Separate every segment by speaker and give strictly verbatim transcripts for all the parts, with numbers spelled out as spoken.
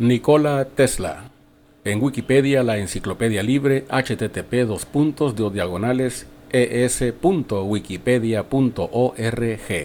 Speaker 1: Nikola Tesla. En Wikipedia, la enciclopedia libre, http dos puntos dos diagonales es.wikipedia.org.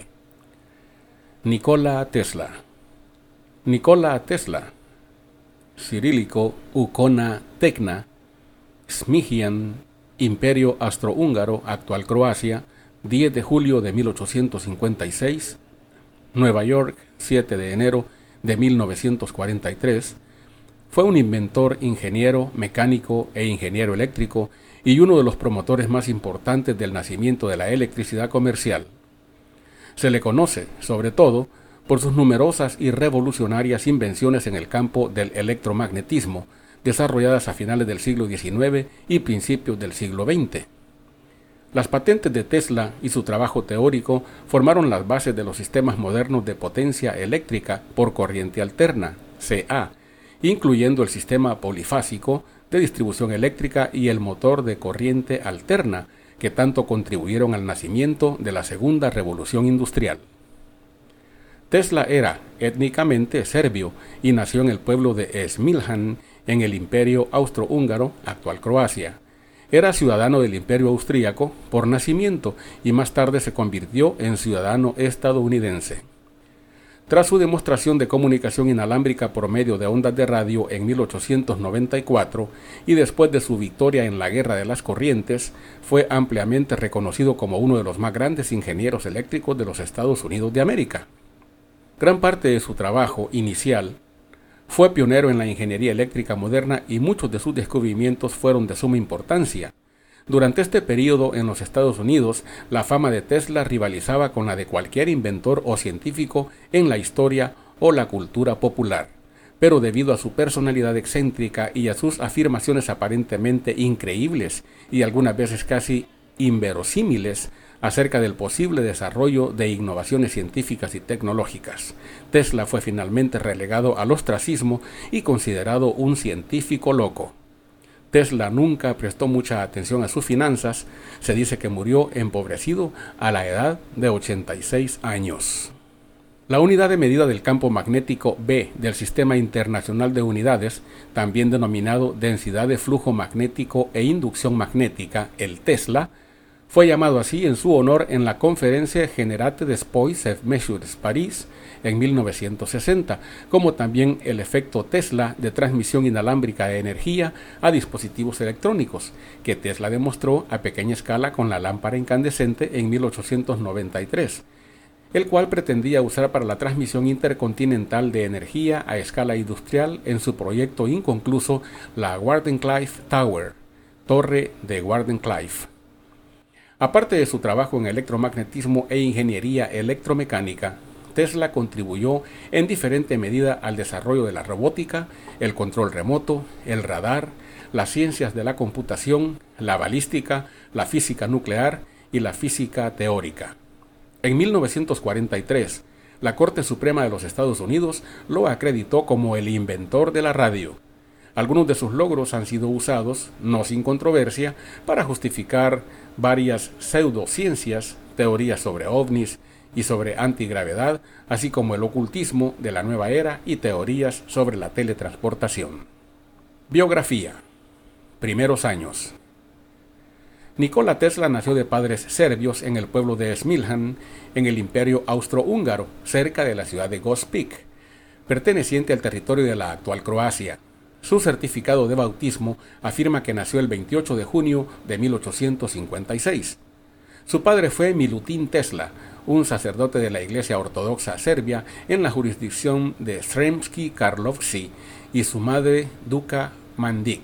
Speaker 1: Nikola Tesla. Nikola Tesla. Cirílico, Ukona Tecna, Smigian, Imperio Austrohúngaro, actual Croacia, diez de julio de mil ochocientos cincuenta y seis, Nueva York, siete de enero de mil novecientos cuarenta y tres, fue un inventor, ingeniero, mecánico e ingeniero eléctrico y uno de los promotores más importantes del nacimiento de la electricidad comercial. Se le conoce, sobre todo, por sus numerosas y revolucionarias invenciones en el campo del electromagnetismo, desarrolladas a finales del siglo diecinueve y principios del siglo veinte. Las patentes de Tesla y su trabajo teórico formaron las bases de los sistemas modernos de potencia eléctrica por corriente alterna, C A, incluyendo el sistema polifásico de distribución eléctrica y el motor de corriente alterna, que tanto contribuyeron al nacimiento de la segunda revolución industrial. Tesla era étnicamente serbio y nació en el pueblo de Smiljan, en el Imperio Austrohúngaro, actual Croacia. Era ciudadano del Imperio Austríaco por nacimiento y más tarde se convirtió en ciudadano estadounidense. Tras su demostración de comunicación inalámbrica por medio de ondas de radio en mil ochocientos noventa y cuatro y después de su victoria en la Guerra de las Corrientes, fue ampliamente reconocido como uno de los más grandes ingenieros eléctricos de los Estados Unidos de América. Gran parte de su trabajo inicial fue pionero en la ingeniería eléctrica moderna y muchos de sus descubrimientos fueron de suma importancia. Durante este periodo en los Estados Unidos, la fama de Tesla rivalizaba con la de cualquier inventor o científico en la historia o la cultura popular. Pero debido a su personalidad excéntrica y a sus afirmaciones aparentemente increíbles y algunas veces casi inverosímiles, acerca del posible desarrollo de innovaciones científicas y tecnológicas, Tesla fue finalmente relegado al ostracismo y considerado un científico loco. Tesla nunca prestó mucha atención a sus finanzas. Se dice que murió empobrecido a la edad de ochenta y seis años. La unidad de medida del campo magnético B del Sistema Internacional de Unidades, también denominado densidad de flujo magnético e inducción magnética, el Tesla, fue llamado así en su honor en la Conferencia Generate des Poids et Mesures París en mil novecientos sesenta, como también el efecto Tesla de transmisión inalámbrica de energía a dispositivos electrónicos, que Tesla demostró a pequeña escala con la lámpara incandescente en mil ochocientos noventa y tres, el cual pretendía usar para la transmisión intercontinental de energía a escala industrial en su proyecto inconcluso, la Wardenclyffe Tower, Torre de Wardenclyffe. Aparte de su trabajo en electromagnetismo e ingeniería electromecánica, Tesla contribuyó en diferente medida al desarrollo de la robótica, el control remoto, el radar, las ciencias de la computación, la balística, la física nuclear y la física teórica. En mil novecientos cuarenta y tres, la Corte Suprema de los Estados Unidos lo acreditó como el inventor de la radio. Algunos de sus logros han sido usados, no sin controversia, para justificar varias pseudociencias, teorías sobre ovnis y sobre antigravedad, así como el ocultismo de la nueva era y teorías sobre la teletransportación. Biografía. Primeros años. Nikola Tesla nació de padres serbios en el pueblo de Smiljan, en el Imperio Austrohúngaro, cerca de la ciudad de Gospić, perteneciente al territorio de la actual Croacia. Su certificado de bautismo afirma que nació el veintiocho de junio de mil ochocientos cincuenta y seis. Su padre fue Milutin Tesla, un sacerdote de la Iglesia Ortodoxa Serbia en la jurisdicción de Sremski Karlovci, y su madre Duka Mandić.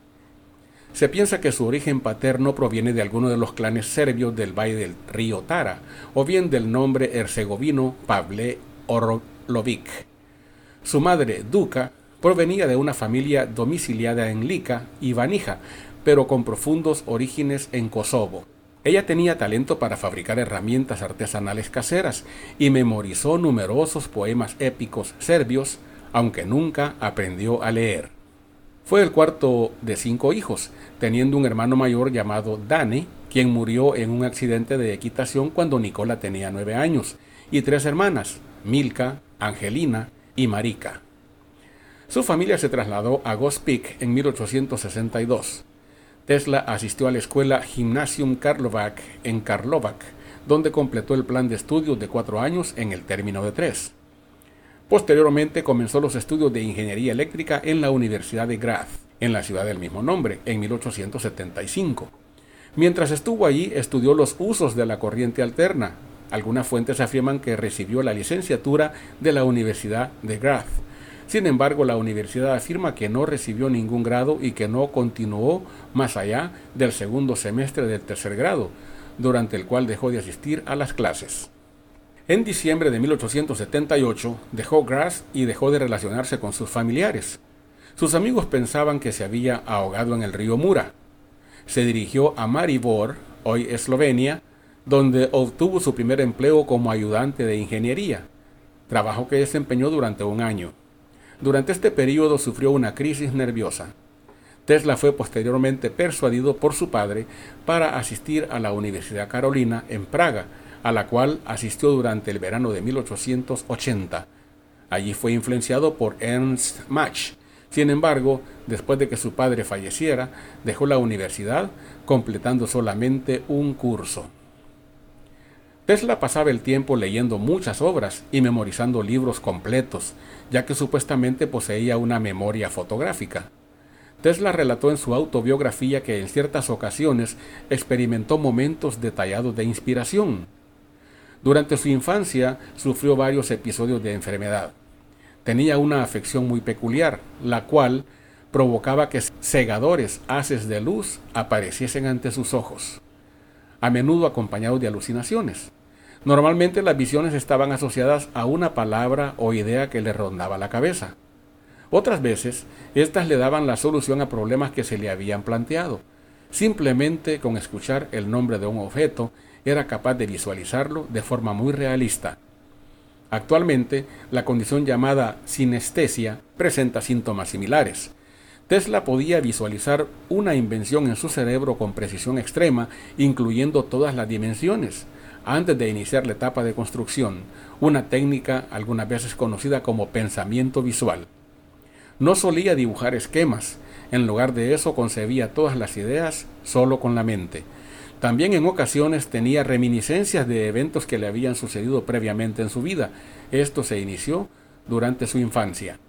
Speaker 1: Se piensa que su origen paterno proviene de alguno de los clanes serbios del valle del río Tara, o bien del nombre herzegovino Pavle Orlović. Su madre, Duka, provenía de una familia domiciliada en Lika y Banija, pero con profundos orígenes en Kosovo. Ella tenía talento para fabricar herramientas artesanales caseras y memorizó numerosos poemas épicos serbios, aunque nunca aprendió a leer. Fue el cuarto de cinco hijos, teniendo un hermano mayor llamado Dane, quien murió en un accidente de equitación cuando Nikola tenía nueve años, y tres hermanas, Milka, Angelina y Marika. Su familia se trasladó a Goss Peak en mil ochocientos sesenta y dos. Tesla asistió a la escuela Gymnasium Karlovac en Karlovac, donde completó el plan de estudios de cuatro años en el término de tres. Posteriormente comenzó los estudios de ingeniería eléctrica en la Universidad de Graz, en la ciudad del mismo nombre, en mil ochocientos setenta y cinco. Mientras estuvo allí, estudió los usos de la corriente alterna. Algunas fuentes afirman que recibió la licenciatura de la Universidad de Graz. Sin embargo, la universidad afirma que no recibió ningún grado y que no continuó más allá del segundo semestre del tercer grado, durante el cual dejó de asistir a las clases. En diciembre de mil ochocientos setenta y ocho dejó Graz y dejó de relacionarse con sus familiares. Sus amigos pensaban que se había ahogado en el río Mura. Se dirigió a Maribor, hoy Eslovenia, donde obtuvo su primer empleo como ayudante de ingeniería, trabajo que desempeñó durante un año. Durante este periodo sufrió una crisis nerviosa. Tesla fue posteriormente persuadido por su padre para asistir a la Universidad Carolina en Praga, a la cual asistió durante el verano de mil ochocientos ochenta. Allí fue influenciado por Ernst Mach. Sin embargo, después de que su padre falleciera, dejó la universidad, completando solamente un curso. Tesla pasaba el tiempo leyendo muchas obras y memorizando libros completos, ya que supuestamente poseía una memoria fotográfica. Tesla relató en su autobiografía que en ciertas ocasiones experimentó momentos detallados de inspiración. Durante su infancia sufrió varios episodios de enfermedad. Tenía una afección muy peculiar, la cual provocaba que cegadores haces de luz apareciesen ante sus ojos, a menudo acompañados de alucinaciones. Normalmente las visiones estaban asociadas a una palabra o idea que le rondaba la cabeza. Otras veces, éstas le daban la solución a problemas que se le habían planteado. Simplemente con escuchar el nombre de un objeto, era capaz de visualizarlo de forma muy realista. Actualmente, la condición llamada sinestesia presenta síntomas similares. Tesla podía visualizar una invención en su cerebro con precisión extrema, incluyendo todas las dimensiones, antes de iniciar la etapa de construcción, una técnica algunas veces conocida como pensamiento visual. No solía dibujar esquemas, en lugar de eso concebía todas las ideas solo con la mente. También en ocasiones tenía reminiscencias de eventos que le habían sucedido previamente en su vida. Esto se inició durante su infancia.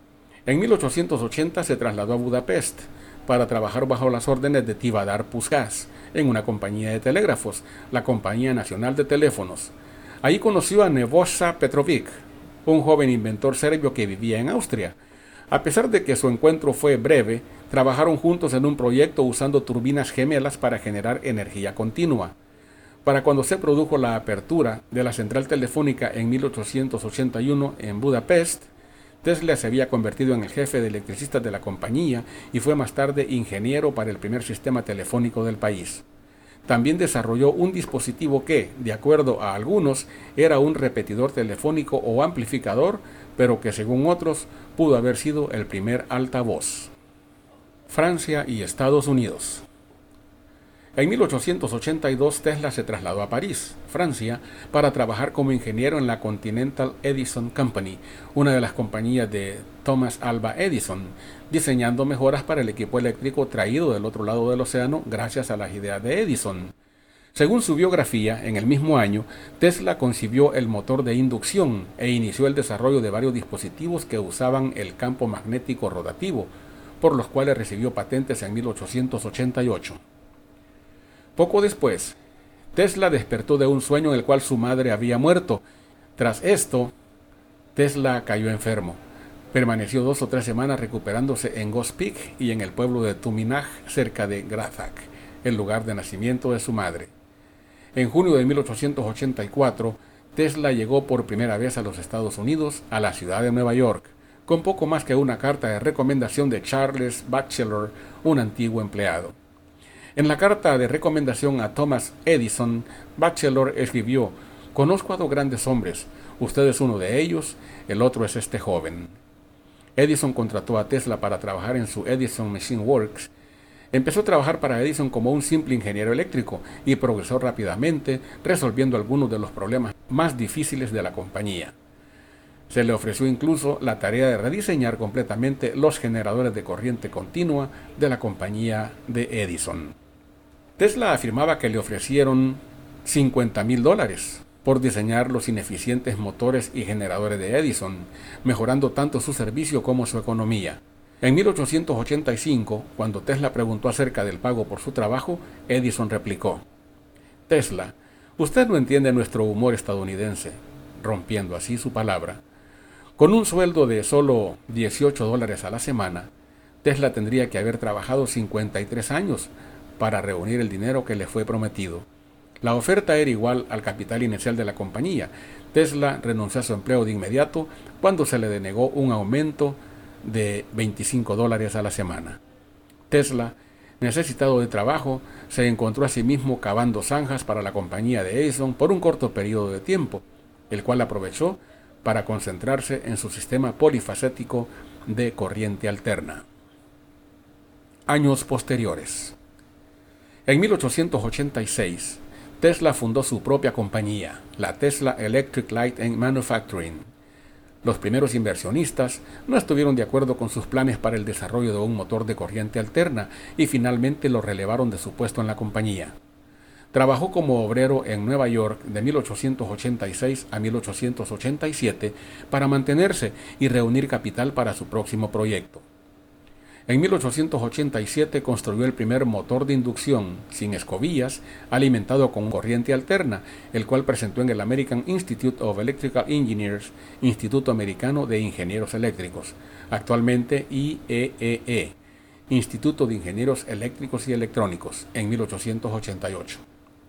Speaker 1: En mil ochocientos ochenta se trasladó a Budapest para trabajar bajo las órdenes de Tivadar Puskás en una compañía de telégrafos, la Compañía Nacional de Teléfonos. Allí conoció a Nebojša Petrović, un joven inventor serbio que vivía en Austria. A pesar de que su encuentro fue breve, trabajaron juntos en un proyecto usando turbinas gemelas para generar energía continua. Para cuando se produjo la apertura de la central telefónica en mil ochocientos ochenta y uno en Budapest, Tesla se había convertido en el jefe de electricistas de la compañía y fue más tarde ingeniero para el primer sistema telefónico del país. También desarrolló un dispositivo que, de acuerdo a algunos, era un repetidor telefónico o amplificador, pero que según otros pudo haber sido el primer altavoz. Francia y Estados Unidos. En mil ochocientos ochenta y dos Tesla se trasladó a París, Francia, para trabajar como ingeniero en la Continental Edison Company, una de las compañías de Thomas Alva Edison, diseñando mejoras para el equipo eléctrico traído del otro lado del océano gracias a las ideas de Edison. Según su biografía, en el mismo año, Tesla concibió el motor de inducción e inició el desarrollo de varios dispositivos que usaban el campo magnético rotativo, por los cuales recibió patentes en mil ochocientos ochenta y ocho. Poco después, Tesla despertó de un sueño en el cual su madre había muerto. Tras esto, Tesla cayó enfermo. Permaneció dos o tres semanas recuperándose en Goss Peak y en el pueblo de Tuminaj, cerca de Grazak, el lugar de nacimiento de su madre. En junio de mil ochocientos ochenta y cuatro, Tesla llegó por primera vez a los Estados Unidos, a la ciudad de Nueva York, con poco más que una carta de recomendación de Charles Batchelor, un antiguo empleado. En la carta de recomendación a Thomas Edison, Batchelor escribió: «Conozco a dos grandes hombres, usted es uno de ellos, el otro es este joven». Edison contrató a Tesla para trabajar en su Edison Machine Works. Empezó a trabajar para Edison como un simple ingeniero eléctrico y progresó rápidamente, resolviendo algunos de los problemas más difíciles de la compañía. Se le ofreció incluso la tarea de rediseñar completamente los generadores de corriente continua de la compañía de Edison. Tesla afirmaba que le ofrecieron cincuenta mil dólares por diseñar los ineficientes motores y generadores de Edison, mejorando tanto su servicio como su economía. En mil ochocientos ochenta y cinco, cuando Tesla preguntó acerca del pago por su trabajo, Edison replicó: «Tesla, usted no entiende nuestro humor estadounidense», rompiendo así su palabra. Con un sueldo de solo dieciocho dólares a la semana, Tesla tendría que haber trabajado cincuenta y tres años para reunir el dinero que le fue prometido. La oferta era igual al capital inicial de la compañía. Tesla renunció a su empleo de inmediato cuando se le denegó un aumento de veinticinco dólares a la semana. Tesla, necesitado de trabajo, se encontró a sí mismo cavando zanjas para la compañía de Edison por un corto periodo de tiempo, el cual aprovechó para concentrarse en su sistema polifacético de corriente alterna. Años posteriores. En mil ochocientos ochenta y seis, Tesla fundó su propia compañía, la Tesla Electric Light and Manufacturing. Los primeros inversionistas no estuvieron de acuerdo con sus planes para el desarrollo de un motor de corriente alterna y finalmente lo relevaron de su puesto en la compañía. Trabajó como obrero en Nueva York de mil ochocientos ochenta y seis a mil ochocientos ochenta y siete para mantenerse y reunir capital para su próximo proyecto. En mil ochocientos ochenta y siete construyó el primer motor de inducción, sin escobillas, alimentado con corriente alterna, el cual presentó en el American Institute of Electrical Engineers, Instituto Americano de Ingenieros Eléctricos, actualmente I E E E, Instituto de Ingenieros Eléctricos y Electrónicos, en mil ochocientos ochenta y ocho.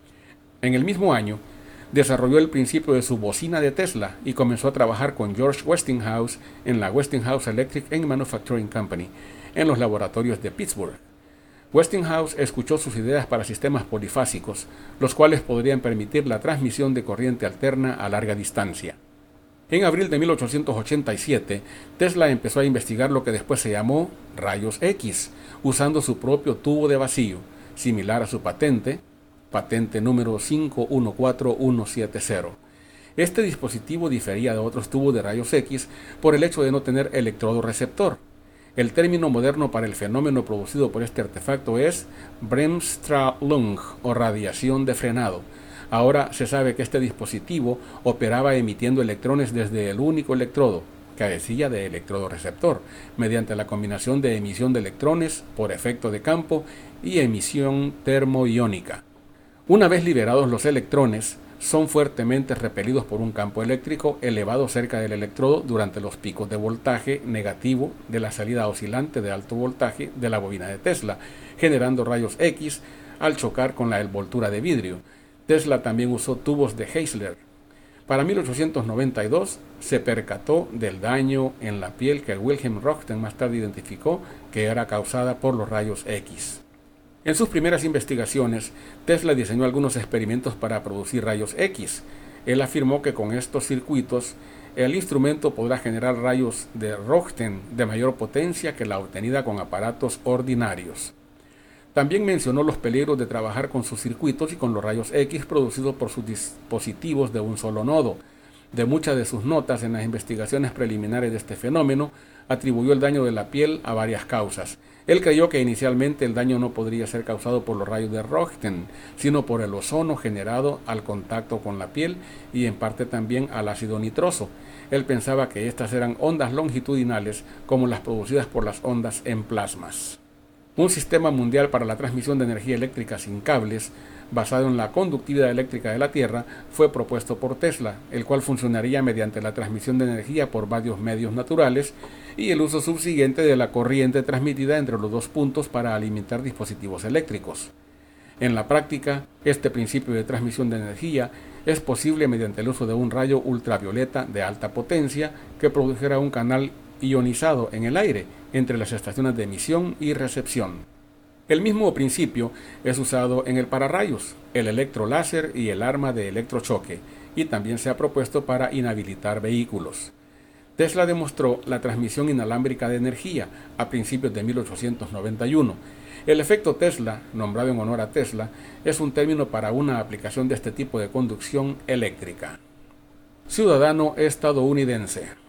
Speaker 1: En el mismo año, desarrolló el principio de su bocina de Tesla y comenzó a trabajar con George Westinghouse en la Westinghouse Electric and Manufacturing Company, en los laboratorios de Pittsburgh. Westinghouse escuchó sus ideas para sistemas polifásicos, los cuales podrían permitir la transmisión de corriente alterna a larga distancia. En abril de mil ochocientos ochenta y siete, Tesla empezó a investigar lo que después se llamó rayos X, usando su propio tubo de vacío, similar a su patente, patente número cinco uno cuatro uno siete cero. Este dispositivo difería de otros tubos de rayos X por el hecho de no tener electrodo receptor. El término moderno para el fenómeno producido por este artefacto es Bremsstrahlung o radiación de frenado. Ahora se sabe que este dispositivo operaba emitiendo electrones desde el único electrodo, carecía de electrodo receptor, mediante la combinación de emisión de electrones por efecto de campo y emisión termoiónica. Una vez liberados los electrones, son fuertemente repelidos por un campo eléctrico elevado cerca del electrodo durante los picos de voltaje negativo de la salida oscilante de alto voltaje de la bobina de Tesla, generando rayos X al chocar con la envoltura de vidrio. Tesla también usó tubos de Heisler. Para mil ochocientos noventa y dos se percató del daño en la piel que Wilhelm Röntgen más tarde identificó que era causada por los rayos X. En sus primeras investigaciones, Tesla diseñó algunos experimentos para producir rayos X. Él afirmó que con estos circuitos, el instrumento podrá generar rayos de Röntgen de mayor potencia que la obtenida con aparatos ordinarios. También mencionó los peligros de trabajar con sus circuitos y con los rayos X producidos por sus dispositivos de un solo nodo. De muchas de sus notas en las investigaciones preliminares de este fenómeno, atribuyó el daño de la piel a varias causas. Él creyó que inicialmente el daño no podría ser causado por los rayos de Röntgen, sino por el ozono generado al contacto con la piel y en parte también al ácido nitroso. Él pensaba que estas eran ondas longitudinales como las producidas por las ondas en plasmas. Un sistema mundial para la transmisión de energía eléctrica sin cables, basado en la conductividad eléctrica de la Tierra, fue propuesto por Tesla, el cual funcionaría mediante la transmisión de energía por varios medios naturales y el uso subsiguiente de la corriente transmitida entre los dos puntos para alimentar dispositivos eléctricos. En la práctica, este principio de transmisión de energía es posible mediante el uso de un rayo ultravioleta de alta potencia que produjera un canal ionizado en el aire entre las estaciones de emisión y recepción. El mismo principio es usado en el pararrayos, el electroláser y el arma de electrochoque, y también se ha propuesto para inhabilitar vehículos. Tesla demostró la transmisión inalámbrica de energía a principios de mil ochocientos noventa y uno. El efecto Tesla, nombrado en honor a Tesla, es un término para una aplicación de este tipo de conducción eléctrica. Ciudadano estadounidense.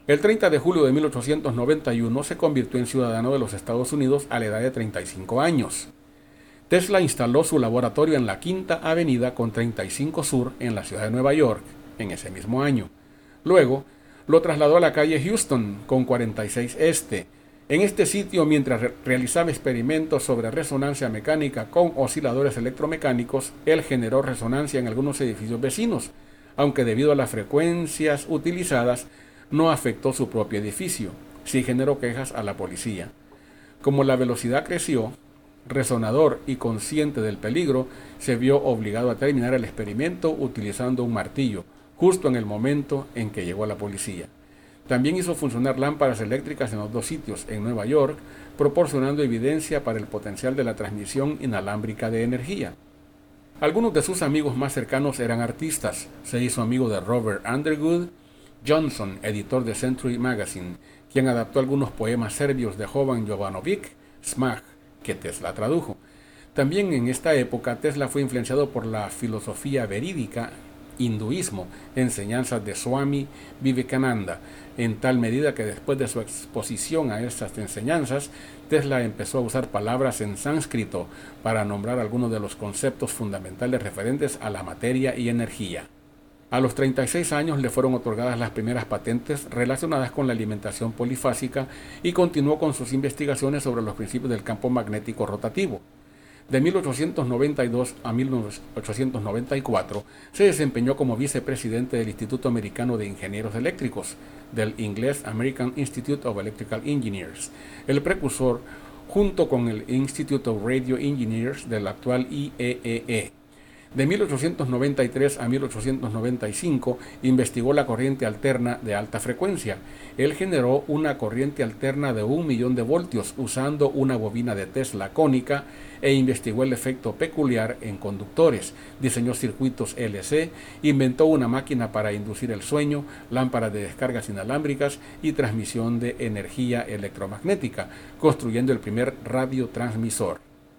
Speaker 1: El treinta de julio de mil ochocientos noventa y uno se convirtió en ciudadano de los Estados Unidos a la edad de treinta y cinco años. Tesla instaló su laboratorio en la Quinta Avenida con treinta y cinco Sur en la ciudad de Nueva York en ese mismo año. Luego, lo trasladó a la calle Houston con cuarenta y seis Este. En este sitio, mientras re realizaba experimentos sobre resonancia mecánica con osciladores electromecánicos, él generó resonancia en algunos edificios vecinos, aunque debido a las frecuencias utilizadas, no afectó su propio edificio. Sí generó quejas a la policía. Como la velocidad creció, resonador y consciente del peligro, se vio obligado a terminar el experimento utilizando un martillo, justo en el momento en que llegó la policía. También hizo funcionar lámparas eléctricas en los dos sitios en Nueva York, proporcionando evidencia para el potencial de la transmisión inalámbrica de energía. Algunos de sus amigos más cercanos eran artistas. Se hizo amigo de Robert Underwood Johnson, editor de Century Magazine, quien adaptó algunos poemas serbios de Jovan Jovanović Smaj, que Tesla tradujo. También en esta época Tesla fue influenciado por la filosofía verídica, hinduismo, enseñanzas de Swami Vivekananda, en tal medida que después de su exposición a estas enseñanzas, Tesla empezó a usar palabras en sánscrito para nombrar algunos de los conceptos fundamentales referentes a la materia y energía. A los treinta y seis años le fueron otorgadas las primeras patentes relacionadas con la alimentación polifásica y continuó con sus investigaciones sobre los principios del campo magnético rotativo. De mil ochocientos noventa y dos a mil ochocientos noventa y cuatro se desempeñó como vicepresidente del Instituto Americano de Ingenieros Eléctricos, del inglés American Institute of Electrical Engineers, el precursor junto con el Institute of Radio Engineers del actual I E E E. De mil ochocientos noventa y tres a mil ochocientos noventa y cinco investigó la corriente alterna de alta frecuencia. Él generó una corriente alterna de un millón de voltios usando una bobina de Tesla cónica e investigó el efecto peculiar en conductores. Diseñó circuitos L C, inventó una máquina para inducir el sueño, lámparas de descargas inalámbricas y transmisión de energía electromagnética, construyendo el primer radiotransmisor.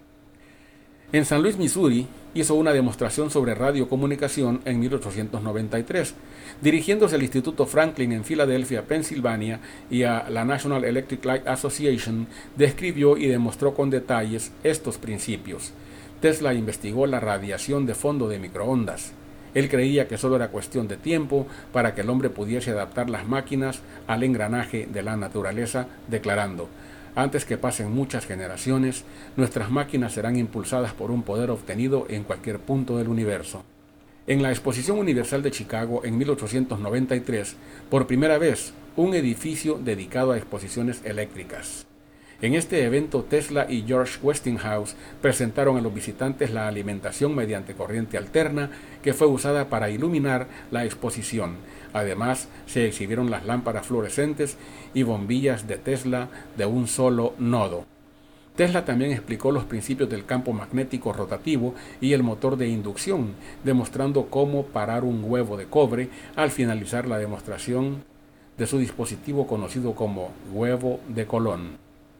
Speaker 1: En San Luis, Missouri, hizo una demostración sobre radiocomunicación en mil ochocientos noventa y tres, dirigiéndose al Instituto Franklin en Filadelfia, Pensilvania, y a la National Electric Light Association, describió y demostró con detalles estos principios. Tesla investigó la radiación de fondo de microondas. Él creía que solo era cuestión de tiempo para que el hombre pudiese adaptar las máquinas al engranaje de la naturaleza, declarando: antes que pasen muchas generaciones, nuestras máquinas serán impulsadas por un poder obtenido en cualquier punto del universo. En la Exposición Universal de Chicago en mil ochocientos noventa y tres, por primera vez, un edificio dedicado a exposiciones eléctricas. En este evento, Tesla y George Westinghouse presentaron a los visitantes la alimentación mediante corriente alterna que fue usada para iluminar la exposición. Además, se exhibieron las lámparas fluorescentes y bombillas de Tesla de un solo nodo. Tesla también explicó los principios del campo magnético rotativo y el motor de inducción, demostrando cómo parar un huevo de cobre al finalizar la demostración de su dispositivo conocido como huevo de Colón.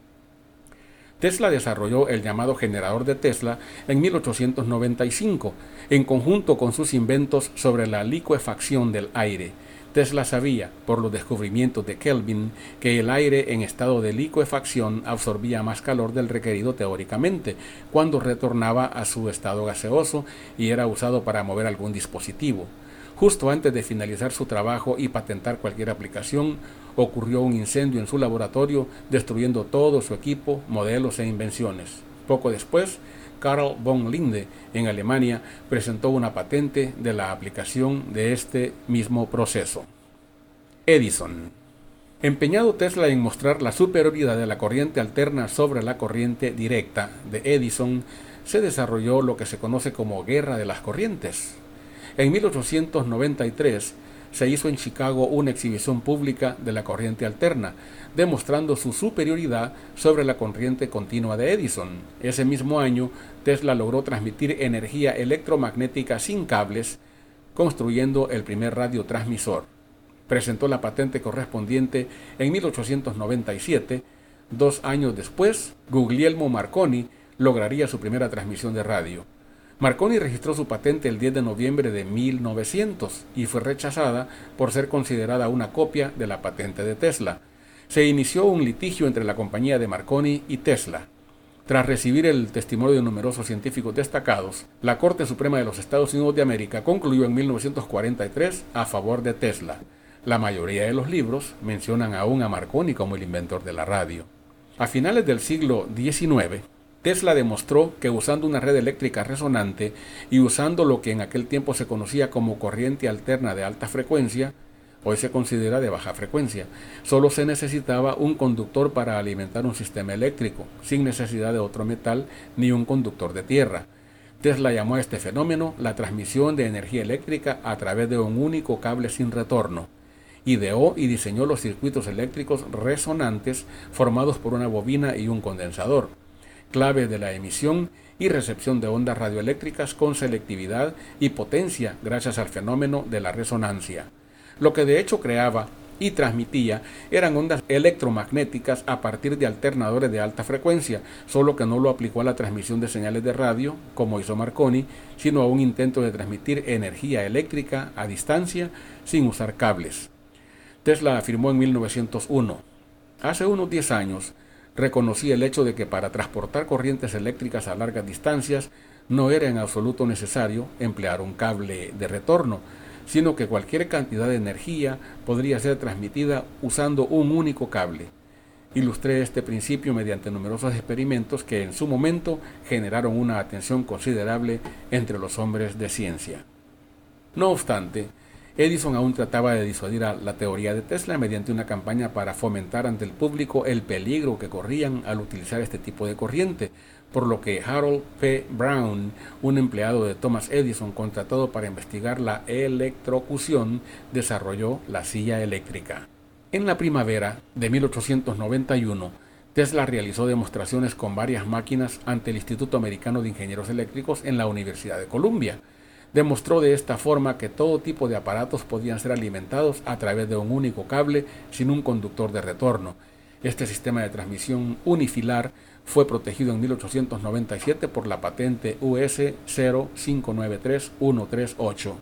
Speaker 1: Tesla desarrolló el llamado generador de Tesla en mil ochocientos noventa y cinco, en conjunto con sus inventos sobre la licuefacción del aire. Tesla sabía, por los descubrimientos de Kelvin, que el aire en estado de licuefacción absorbía más calor del requerido teóricamente cuando retornaba a su estado gaseoso y era usado para mover algún dispositivo. Justo antes de finalizar su trabajo y patentar cualquier aplicación, ocurrió un incendio en su laboratorio, destruyendo todo su equipo, modelos e invenciones. Poco después, Carl von Linde, en Alemania, presentó una patente de la aplicación de este mismo proceso. Edison. Empeñado Tesla en mostrar la superioridad de la corriente alterna sobre la corriente directa de Edison, se desarrolló lo que se conoce como Guerra de las Corrientes. En mil ochocientos noventa y tres se hizo en Chicago una exhibición pública de la corriente alterna, demostrando su superioridad sobre la corriente continua de Edison. Ese mismo año, Tesla logró transmitir energía electromagnética sin cables, construyendo el primer radiotransmisor. Presentó la patente correspondiente en mil ochocientos noventa y siete. Dos años después, Guglielmo Marconi lograría su primera transmisión de radio. Marconi registró su patente el diez de noviembre de mil novecientos y fue rechazada por ser considerada una copia de la patente de Tesla. Se inició un litigio entre la compañía de Marconi y Tesla. Tras recibir el testimonio de numerosos científicos destacados, la Corte Suprema de los Estados Unidos de América concluyó en mil novecientos cuarenta y tres a favor de Tesla. La mayoría de los libros mencionan aún a Marconi como el inventor de la radio. A finales del siglo diecinueve, Tesla demostró que usando una red eléctrica resonante y usando lo que en aquel tiempo se conocía como corriente alterna de alta frecuencia, hoy se considera de baja frecuencia, solo se necesitaba un conductor para alimentar un sistema eléctrico, sin necesidad de otro metal ni un conductor de tierra. Tesla llamó a este fenómeno la transmisión de energía eléctrica a través de un único cable sin retorno. Ideó y diseñó los circuitos eléctricos resonantes formados por una bobina y un condensador, clave de la emisión y recepción de ondas radioeléctricas con selectividad y potencia gracias al fenómeno de la resonancia. Lo que de hecho creaba y transmitía eran ondas electromagnéticas a partir de alternadores de alta frecuencia, solo que no lo aplicó a la transmisión de señales de radio, como hizo Marconi, sino a un intento de transmitir energía eléctrica a distancia sin usar cables. Tesla afirmó en mil novecientos uno, hace unos diez años, reconocí el hecho de que para transportar corrientes eléctricas a largas distancias no era en absoluto necesario emplear un cable de retorno, sino que cualquier cantidad de energía podría ser transmitida usando un único cable. Ilustré este principio mediante numerosos experimentos que en su momento generaron una atención considerable entre los hombres de ciencia. No obstante, Edison aún trataba de disuadir a la teoría de Tesla mediante una campaña para fomentar ante el público el peligro que corrían al utilizar este tipo de corriente, por lo que Harold P. Brown, un empleado de Thomas Edison contratado para investigar la electrocución, desarrolló la silla eléctrica. En la primavera de mil ochocientos noventa y uno, Tesla realizó demostraciones con varias máquinas ante el Instituto Americano de Ingenieros Eléctricos en la Universidad de Columbia. Demostró de esta forma que todo tipo de aparatos podían ser alimentados a través de un único cable sin un conductor de retorno. Este sistema de transmisión unifilar fue protegido en mil ochocientos noventa y siete por la patente U S cero cinco nueve tres uno tres ocho.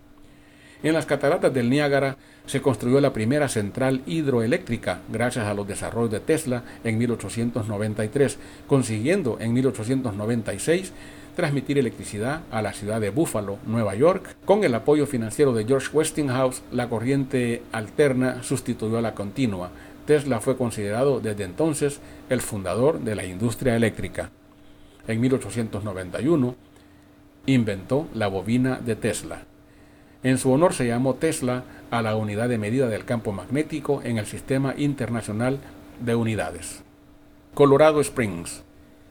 Speaker 1: En las cataratas del Niágara se construyó la primera central hidroeléctrica gracias a los desarrollos de Tesla en mil ochocientos noventa y tres, consiguiendo en mil ochocientos noventa y seis transmitir electricidad a la ciudad de Buffalo, Nueva York. Con el apoyo financiero de George Westinghouse, la corriente alterna sustituyó a la continua. Tesla fue considerado desde entonces el fundador de la industria eléctrica. En mil ochocientos noventa y uno inventó la bobina de Tesla. En su honor se llamó Tesla a la unidad de medida del campo magnético en el Sistema Internacional de Unidades. Colorado Springs.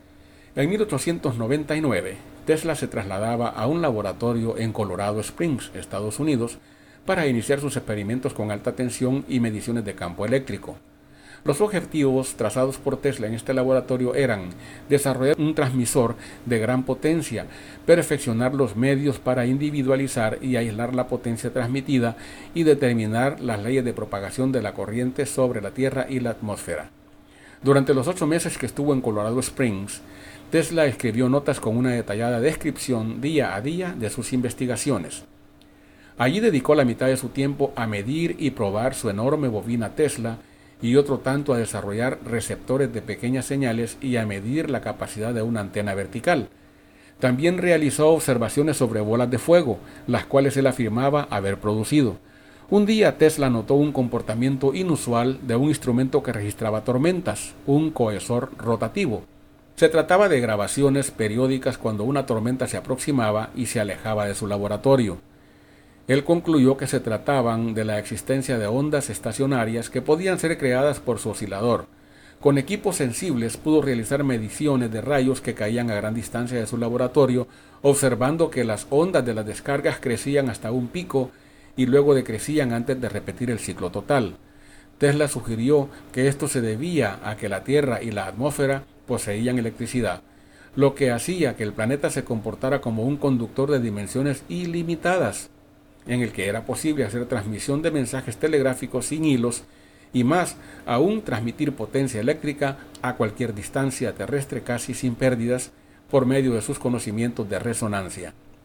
Speaker 1: En mil ochocientos noventa y nueve, Tesla se trasladaba a un laboratorio en Colorado Springs, Estados Unidos, para iniciar sus experimentos con alta tensión y mediciones de campo eléctrico. Los objetivos trazados por Tesla en este laboratorio eran desarrollar un transmisor de gran potencia, perfeccionar los medios para individualizar y aislar la potencia transmitida y determinar las leyes de propagación de la corriente sobre la Tierra y la atmósfera. Durante los ocho meses que estuvo en Colorado Springs, Tesla escribió notas con una detallada descripción día a día de sus investigaciones. Allí dedicó la mitad de su tiempo a medir y probar su enorme bobina Tesla y otro tanto a desarrollar receptores de pequeñas señales y a medir la capacidad de una antena vertical. También realizó observaciones sobre bolas de fuego, las cuales él afirmaba haber producido. Un día Tesla notó un comportamiento inusual de un instrumento que registraba tormentas, un cohesor rotativo. Se trataba de grabaciones periódicas cuando una tormenta se aproximaba y se alejaba de su laboratorio. Él concluyó que se trataban de la existencia de ondas estacionarias que podían ser creadas por su oscilador. Con equipos sensibles pudo realizar mediciones de rayos que caían a gran distancia de su laboratorio, observando que las ondas de las descargas crecían hasta un pico y luego decrecían antes de repetir el ciclo total. Tesla sugirió que esto se debía a que la Tierra y la atmósfera poseían electricidad, lo que hacía que el planeta se comportara como un conductor de dimensiones ilimitadas, en el que era posible hacer transmisión de mensajes telegráficos sin hilos y más aún transmitir potencia eléctrica a cualquier distancia terrestre casi sin pérdidas por medio de sus conocimientos de resonancia.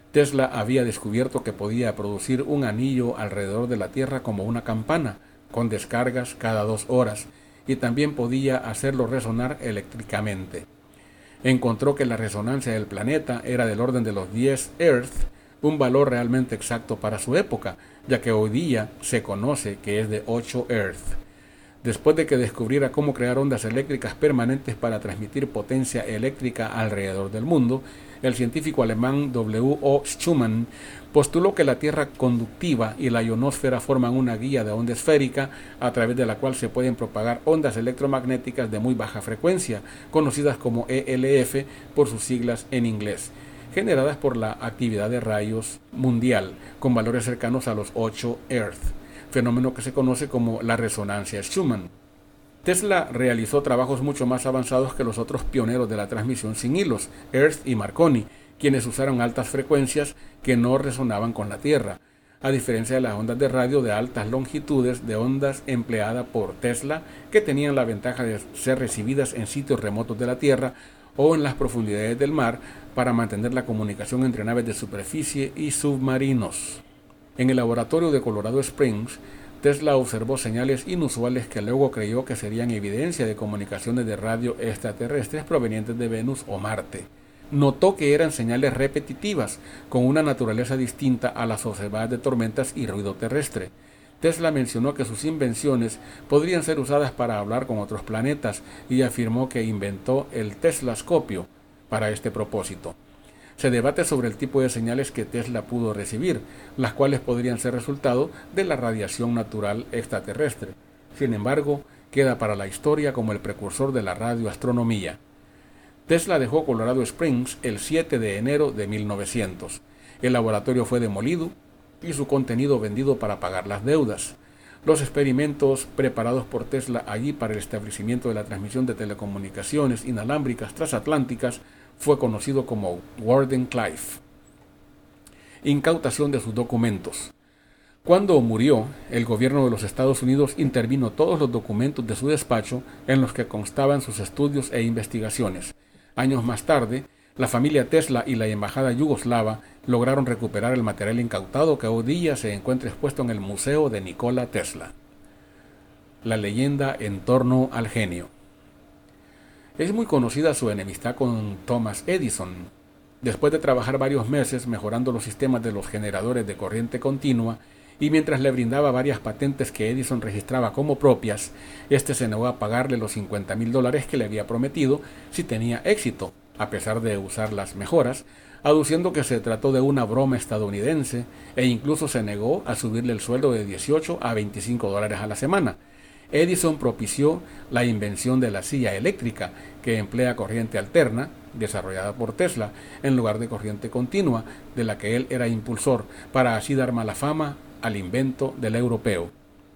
Speaker 1: Tesla había descubierto que podía producir un anillo alrededor de la Tierra como una campana, con descargas cada dos horas, y también podía hacerlo resonar eléctricamente. Encontró que la resonancia del planeta era del orden de los diez Earth, un valor realmente exacto para su época, ya que hoy día se conoce que es de ocho Earth. Después de que descubriera cómo crear ondas eléctricas permanentes para transmitir potencia eléctrica alrededor del mundo, el científico alemán W O Schumann postuló que la Tierra conductiva y la ionosfera forman una guía de onda esférica a través de la cual se pueden propagar ondas electromagnéticas de muy baja frecuencia, conocidas como E L F por sus siglas en inglés, generadas por la actividad de rayos mundial, con valores cercanos a los ocho Earth, fenómeno que se conoce como la resonancia Schumann. Tesla realizó trabajos mucho más avanzados que los otros pioneros de la transmisión sin hilos, Earth y Marconi, quienes usaron altas frecuencias que no resonaban con la Tierra, a diferencia de las ondas de radio de altas longitudes de ondas empleadas por Tesla, que tenían la ventaja de ser recibidas en sitios remotos de la Tierra o en las profundidades del mar para mantener la comunicación entre naves de superficie y submarinos. En el laboratorio de Colorado Springs, Tesla observó señales inusuales que luego creyó que serían evidencia de comunicaciones de radio extraterrestres provenientes de Venus o Marte. Notó que eran señales repetitivas, con una naturaleza distinta a las observadas de tormentas y ruido terrestre. Tesla mencionó que sus invenciones podrían ser usadas para hablar con otros planetas y afirmó que inventó el teslascopio para este propósito. Se debate sobre el tipo de señales que Tesla pudo recibir, las cuales podrían ser resultado de la radiación natural extraterrestre. Sin embargo, queda para la historia como el precursor de la radioastronomía. Tesla dejó Colorado Springs el siete de enero de mil novecientos. El laboratorio fue demolido y su contenido vendido para pagar las deudas. Los experimentos preparados por Tesla allí para el establecimiento de la transmisión de telecomunicaciones inalámbricas transatlánticas fue conocido como Wardenclyffe. Incautación de sus documentos. Cuando murió, el gobierno de los Estados Unidos intervino todos los documentos de su despacho en los que constaban sus estudios e investigaciones. Años más tarde, la familia Tesla y la embajada yugoslava lograron recuperar el material incautado que hoy día se encuentra expuesto en el Museo de Nikola Tesla. La leyenda en torno al genio. Es muy conocida su enemistad con Thomas Edison. Después de trabajar varios meses mejorando los sistemas de los generadores de corriente continua, y mientras le brindaba varias patentes que Edison registraba como propias, este se negó a pagarle los cincuenta mil dólares que le había prometido si tenía éxito, a pesar de usar las mejoras, aduciendo que se trató de una broma estadounidense, e incluso se negó a subirle el sueldo de dieciocho a veinticinco dólares a la semana. Edison propició la invención de la silla eléctrica, que emplea corriente alterna, desarrollada por Tesla, en lugar de corriente continua, de la que él era impulsor, para así dar mala fama al invento del europeo.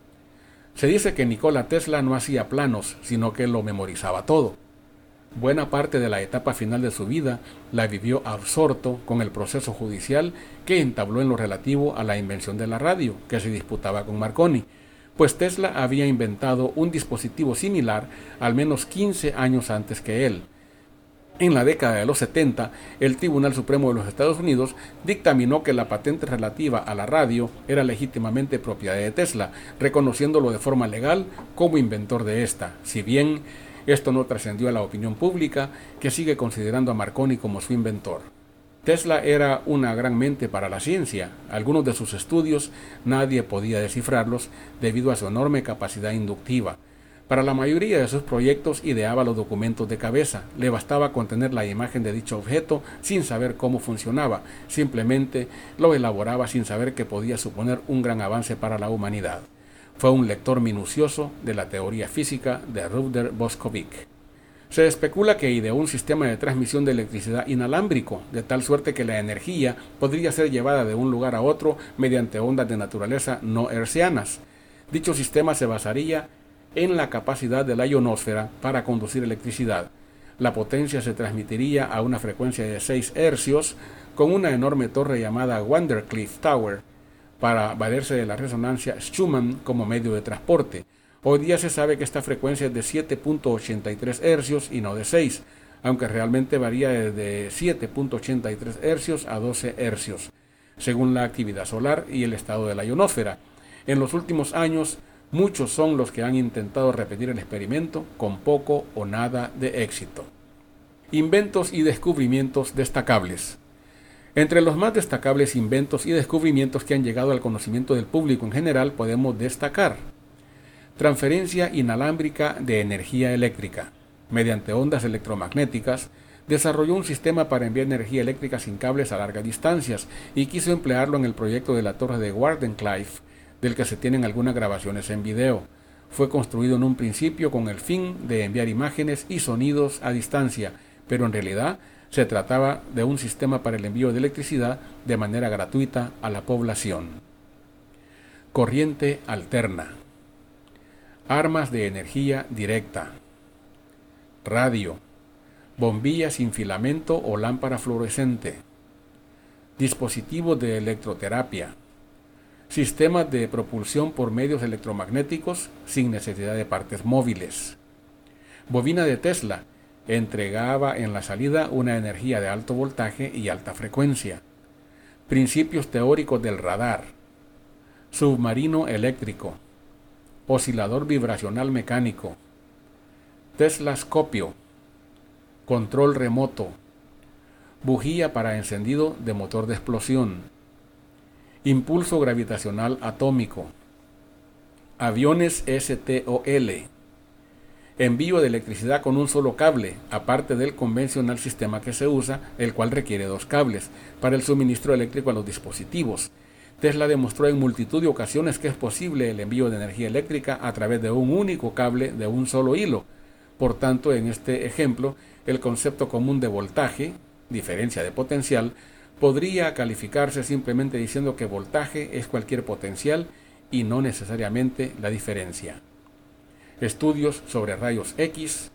Speaker 1: Se dice que Nikola Tesla no hacía planos, sino que lo memorizaba todo. Buena parte de la etapa final de su vida la vivió absorto con el proceso judicial que entabló en lo relativo a la invención de la radio, que se disputaba con Marconi, pues Tesla había inventado un dispositivo similar al menos quince años antes que él. En la década de los setenta, el Tribunal Supremo de los Estados Unidos dictaminó que la patente relativa a la radio era legítimamente propiedad de Tesla, reconociéndolo de forma legal como inventor de esta, si bien esto no trascendió a la opinión pública, que sigue considerando a Marconi como su inventor. Tesla era una gran mente para la ciencia. Algunos de sus estudios nadie podía descifrarlos debido a su enorme capacidad inductiva. Para la mayoría de sus proyectos ideaba los documentos de cabeza. Le bastaba contener la imagen de dicho objeto sin saber cómo funcionaba. Simplemente lo elaboraba sin saber que podía suponer un gran avance para la humanidad. Fue un lector minucioso de la teoría física de Rutger Boskovic. Se especula que ideó un sistema de transmisión de electricidad inalámbrico, de tal suerte que la energía podría ser llevada de un lugar a otro mediante ondas de naturaleza no hertzianas. Dicho sistema se basaría en la capacidad de la ionosfera para conducir electricidad. La potencia se transmitiría a una frecuencia de seis hercios con una enorme torre llamada Wardenclyffe Tower, para valerse de la resonancia Schumann como medio de transporte. Hoy día se sabe que esta frecuencia es de siete punto ochenta y tres hercios y no de seis, aunque realmente varía desde siete punto ochenta y tres hercios a doce hercios, según la actividad solar y el estado de la ionosfera. En los últimos años, muchos son los que han intentado repetir el experimento con poco o nada de éxito. Inventos y descubrimientos destacables. Entre los más destacables inventos y descubrimientos que han llegado al conocimiento del público en general podemos destacar: transferencia inalámbrica de energía eléctrica. Mediante ondas electromagnéticas, desarrolló un sistema para enviar energía eléctrica sin cables a largas distancias y quiso emplearlo en el proyecto de la torre de Wardenclyffe, del que se tienen algunas grabaciones en video. Fue construido en un principio con el fin de enviar imágenes y sonidos a distancia, pero en realidad se trataba de un sistema para el envío de electricidad de manera gratuita a la población. Corriente alterna. Armas de energía directa. Radio. Bombilla sin filamento o lámpara fluorescente. Dispositivos de electroterapia. Sistemas de propulsión por medios electromagnéticos sin necesidad de partes móviles. Bobina de Tesla. Entregaba en la salida una energía de alto voltaje y alta frecuencia. Principios teóricos del radar. Submarino eléctrico. Oscilador vibracional mecánico. Teslascopio. Control remoto. Bujía para encendido de motor de explosión. Impulso gravitacional atómico. Aviones S T O L. Envío de electricidad con un solo cable, aparte del convencional sistema que se usa, el cual requiere dos cables, para el suministro eléctrico a los dispositivos. Tesla demostró en multitud de ocasiones que es posible el envío de energía eléctrica a través de un único cable de un solo hilo. Por tanto, en este ejemplo, el concepto común de voltaje, diferencia de potencial, podría calificarse simplemente diciendo que voltaje es cualquier potencial y no necesariamente la diferencia. Estudios sobre rayos X,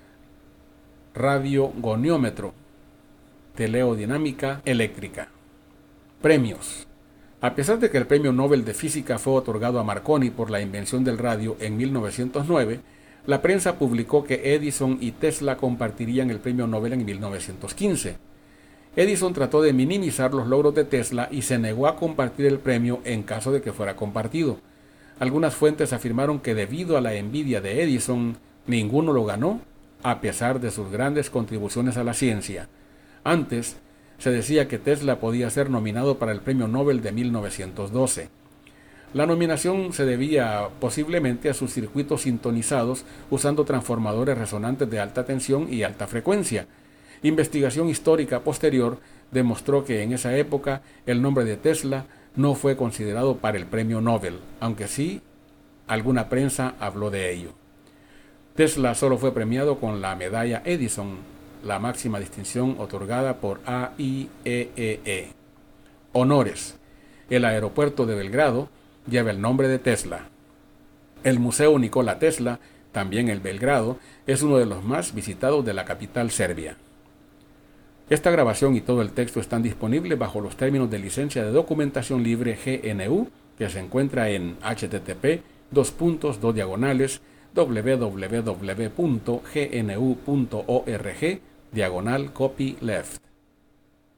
Speaker 1: radiogoniómetro, teleodinámica eléctrica. Premios. A pesar de que el Premio Nobel de Física fue otorgado a Marconi por la invención del radio en mil novecientos nueve, la prensa publicó que Edison y Tesla compartirían el Premio Nobel en mil novecientos quince. Edison trató de minimizar los logros de Tesla y se negó a compartir el premio en caso de que fuera compartido. Algunas fuentes afirmaron que debido a la envidia de Edison, ninguno lo ganó, a pesar de sus grandes contribuciones a la ciencia. Antes, se decía que Tesla podía ser nominado para el Premio Nobel de mil novecientos doce. La nominación se debía posiblemente a sus circuitos sintonizados usando transformadores resonantes de alta tensión y alta frecuencia. Investigación histórica posterior demostró que en esa época el nombre de Tesla no fue considerado para el Premio Nobel, aunque sí alguna prensa habló de ello. Tesla solo fue premiado con la medalla Edison, la máxima distinción otorgada por A I E E E. Honores. El aeropuerto de Belgrado lleva el nombre de Tesla. El Museo Nikola Tesla, también en Belgrado, es uno de los más visitados de la capital serbia. Esta grabación y todo el texto están disponibles bajo los términos de licencia de documentación libre G N U, que se encuentra en h t t p dos puntos dos diagonales w w w punto g n u punto org diagonal copyleft.